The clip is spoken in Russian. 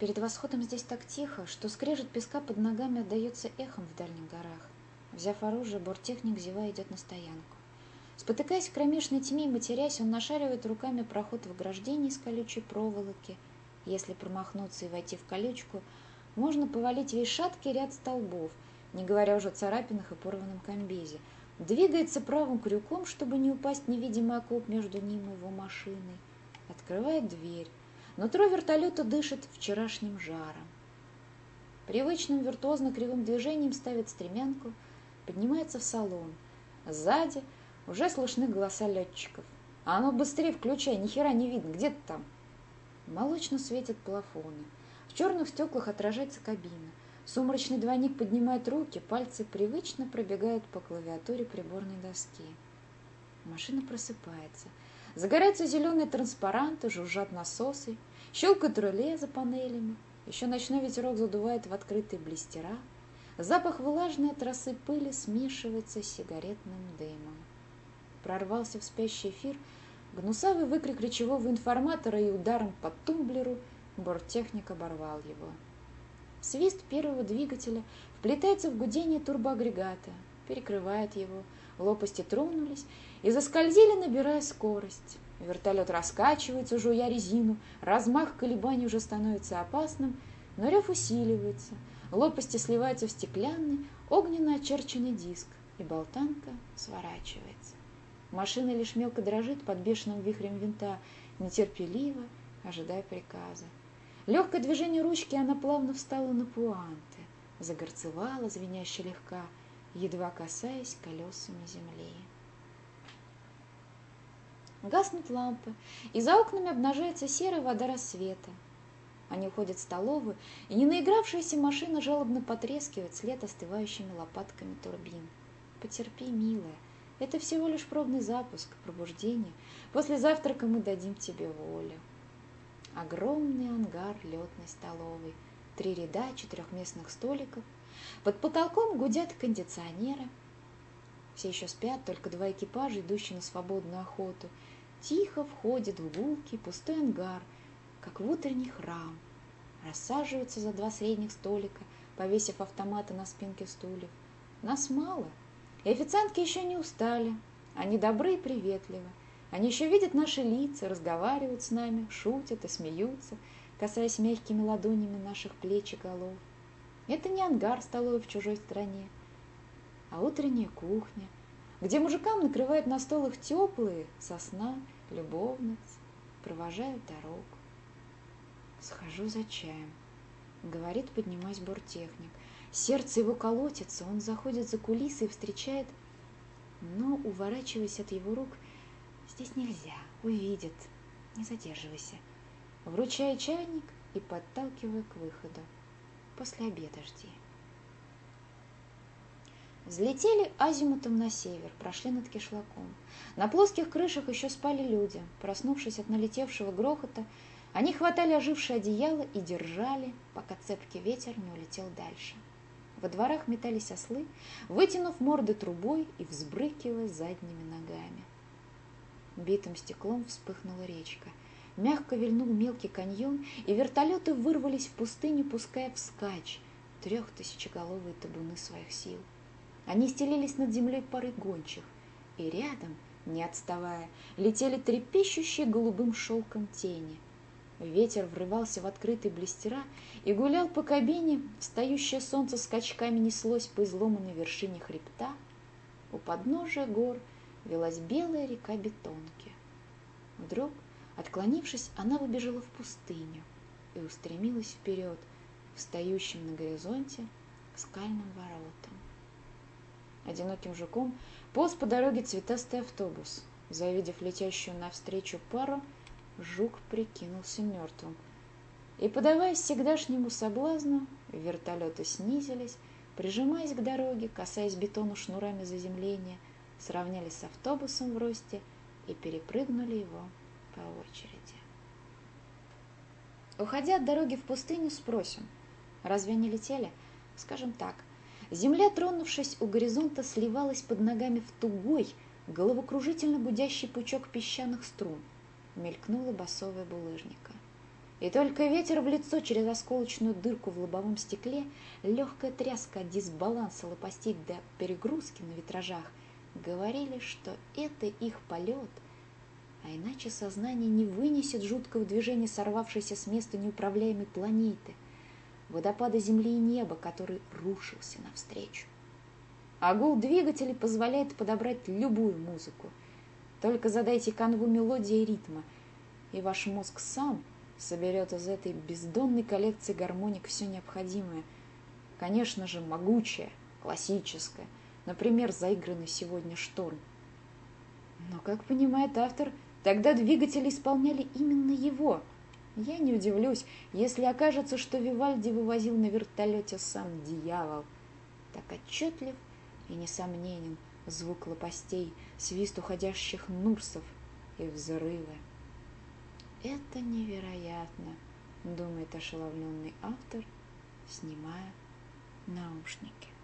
Перед восходом здесь так тихо, что скрежет песка под ногами отдается эхом в дальних горах. Взяв оружие, борттехник, зевая, идет на стоянку. Спотыкаясь в кромешной тьме и матерясь, он нашаривает руками проход в ограждении из колючей проволоки. Если промахнуться и войти в колючку, можно повалить весь шаткий ряд столбов, не говоря уже о царапинах и порванном комбезе. Двигается правым крюком, чтобы не упасть в невидимый окоп между ним и его машиной. Открывает дверь. Нутро вертолета дышит вчерашним жаром. Привычным виртуозно-кривым движением ставит стремянку, поднимается в салон. Сзади уже слышны голоса летчиков. «А ну быстрее включай, ни хера не видно, где ты там?» Молочно светят плафоны. В черных стеклах отражается кабина. Сумрачный двойник поднимает руки, пальцы привычно пробегают по клавиатуре приборной доски. Машина просыпается. Загораются зеленые транспаранты, жужжат насосы, щелкают реле за панелями. Еще ночной ветерок задувает в открытые блистера. Запах влажной от росы пыли смешивается с сигаретным дымом. Прорвался в спящий эфир гнусавый выкрик речевого информатора, и ударом по тумблеру борттехник оборвал его. Свист первого двигателя вплетается в гудение турбоагрегата, перекрывает его. Лопасти тронулись и заскользили, набирая скорость. Вертолет раскачивается, жуя резину. Размах колебаний уже становится опасным, но рев усиливается. Лопасти сливаются в стеклянный, огненно очерченный диск, и болтанка сворачивается. Машина лишь мелко дрожит под бешеным вихрем винта, нетерпеливо ожидая приказа. Легкое движение ручки, она плавно встала на пуанты, загорцевала, звеняще легка, едва касаясь колесами земли. Гаснут лампы, и за окнами обнажается серая вода рассвета. Они уходят в столовую, и ненаигравшаяся машина жалобно потрескивает вслед остывающими лопатками турбин. Потерпи, милая, это всего лишь пробный запуск, пробуждение. После завтрака мы дадим тебе волю. Огромный ангар летной столовой, 3 ряда четырехместных столиков. Под потолком гудят кондиционеры. Все еще спят, только 2 экипажа, идущие на свободную охоту. Тихо входят в гулкий пустой ангар, как в утренний храм. Рассаживаются за 2 средних столика, повесив автоматы на спинке стульев. Нас мало, и официантки еще не устали. Они добры и приветливы. Они еще видят наши лица, разговаривают с нами, шутят и смеются, касаясь мягкими ладонями наших плеч и голов. Это не ангар столовой в чужой стране, а утренняя кухня, где мужикам накрывают на стол их теплые со сна любовниц, провожают дорогу. «Схожу за чаем», — говорит, поднимаясь борттехник. Сердце его колотится, он заходит за кулисы и встречает, но, уворачиваясь от его рук, «Здесь нельзя, увидят, не задерживайся». Вручая чайник и подталкивая к выходу. «После обеда жди». Взлетели азимутом на север, прошли над кишлаком. На плоских крышах еще спали люди. Проснувшись от налетевшего грохота, они хватали ожившее одеяло и держали, пока цепкий ветер не улетел дальше. Во дворах метались ослы, вытянув морды трубой и взбрыкивая задними ногами. Битым стеклом вспыхнула речка. Мягко вильнул мелкий каньон, и вертолеты вырвались в пустыню, пуская вскачь 3000-головые табуны своих сил. Они стелились над землей парой гончих, и рядом, не отставая, летели трепещущие голубым шелком тени. Ветер врывался в открытые блестера и гулял по кабине, встающее солнце скачками неслось по изломанной вершине хребта. У подножия гор велась белая река Бетонки. Вдруг, отклонившись, она выбежала в пустыню и устремилась вперед, встающим на горизонте к скальным воротам. Одиноким жуком полз по дороге цветастый автобус. Завидев летящую навстречу пару, жук прикинулся мертвым. И, подаваясь всегдашнему соблазну, вертолеты снизились, прижимаясь к дороге, касаясь бетона шнурами заземления, сравнялись с автобусом в росте и перепрыгнули его по очереди. Уходя от дороги в пустыню, спросим, разве они летели? Скажем так, земля, тронувшись у горизонта, сливалась под ногами в тугой, головокружительно гудящий пучок песчаных струн. Мелькнула басовая булыжника. И только ветер в лицо через осколочную дырку в лобовом стекле, легкая тряска от дисбаланса лопастей до перегрузки на витражах говорили, что это их полет, а иначе сознание не вынесет жуткого движения сорвавшейся с места неуправляемой планеты, водопада земли и неба, который рушился навстречу. А гул двигателей позволяет подобрать любую музыку. Только задайте канву мелодии и ритма, и ваш мозг сам соберет из этой бездонной коллекции гармоник все необходимое. Конечно же, могучее, классическое, например, заигранный сегодня «Шторм». Но, как понимает автор, тогда двигатели исполняли именно его. Я не удивлюсь, если окажется, что Вивальди вывозил на вертолете сам дьявол. Так отчетлив и несомненен звук лопастей, свист уходящих нурсов и взрывы. Это невероятно, думает ошеломленный автор, снимая наушники.